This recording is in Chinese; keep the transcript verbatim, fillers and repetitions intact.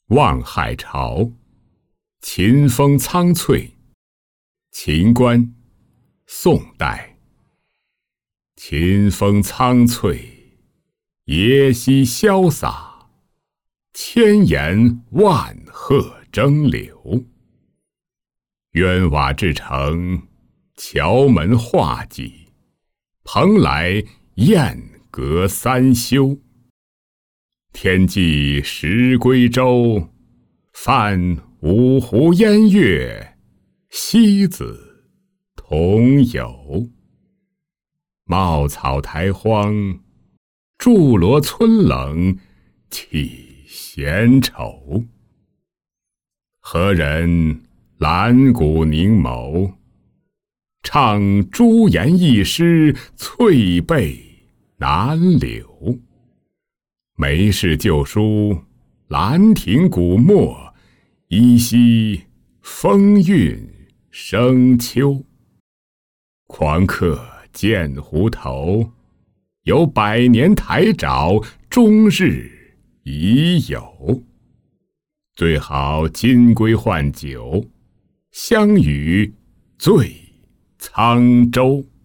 望海潮，秦风苍翠。秦观，宋代。秦风苍翠，野溪潇洒，千岩万壑争流。鸢瓦制成，桥门画戟，蓬莱雁阁三修。天际石龟洲，泛五湖烟月，西子同游。茂草苔荒，渌罗村冷，起闲愁。何人兰谷凝眸，唱朱颜一诗，翠背难留。梅氏旧书，兰亭古墨，依稀风韵生秋。狂客见湖头，有百年台沼，终日已有。最好金龟换酒，相与醉沧州。